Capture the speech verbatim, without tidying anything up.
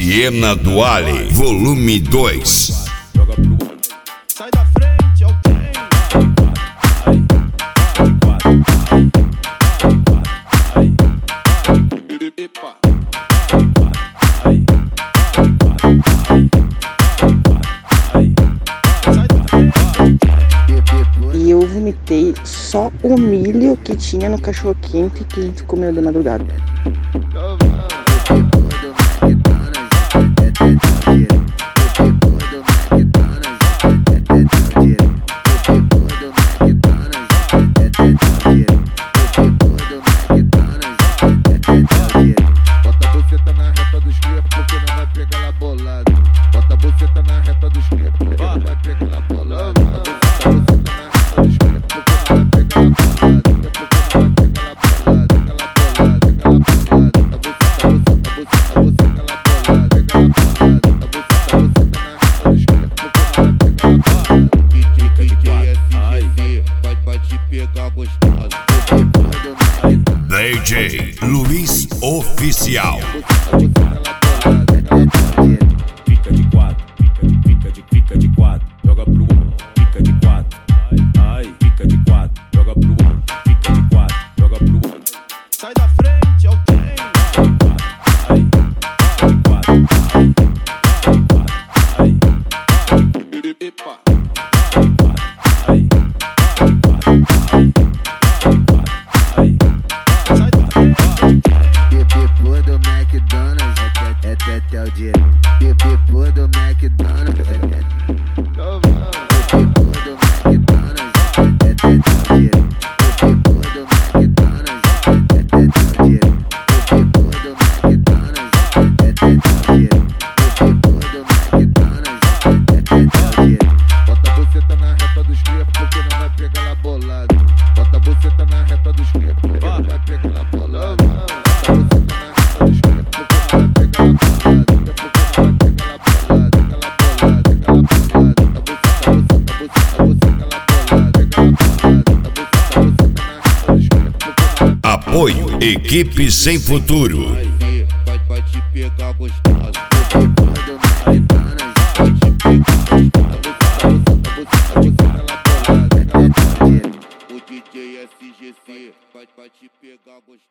Siena Duale, volume dois. Joga pro outro. Sai da frente, é o trem. E eu vomitei só o milho que tinha no cachorro quente que a gente comeu de madrugada. Bota a buceta na reta dos cria porque não vai pegar ela bolada. Bota a buceta na reta dos cria porque não vai pegar ela bolada. Bota a buceta na reta dos cria porque não vai pegar ela bolada. Porque não vai pegar ela bolada, aquela bolada, aquela bolada. A buceta, a buceta, a buceta, aquela bolada, aquela bolada. A buceta, a buceta na reta dos cria porque não vai pegar ela bolada. D J S G C vai vai te pegar gostosa. D J Luiz Oficial. Fica de quatro, fica de, fica de, fica de quatro, joga pro outro, fica de quatro, ai, ai, fica de quatro, joga pro outro, fica de quatro, joga pro outro. Sai da frente, é o trem. Ai, fica de quatro, ai, ai, epa, ai, ai, sai da frente. Bebê do McDonald's, é até até o dia. Bebê do McDonald's, é até Bebê do McDonald's, é até o dia. Bebê do McDonald's, é até o dia. Bebê do McDonald's, é até o dia. Bebê do McDonald's, é até o dia. Bota a buceta na reta dos cria porque não vai pegar ela bolada. Bota a buceta na reta dos cria porque não vai pegar ela bolada. Apoio Equipe Sem Futuro. Vai, vai te pegar gostosa. O D J S G C vai, vai te pegar gostosa.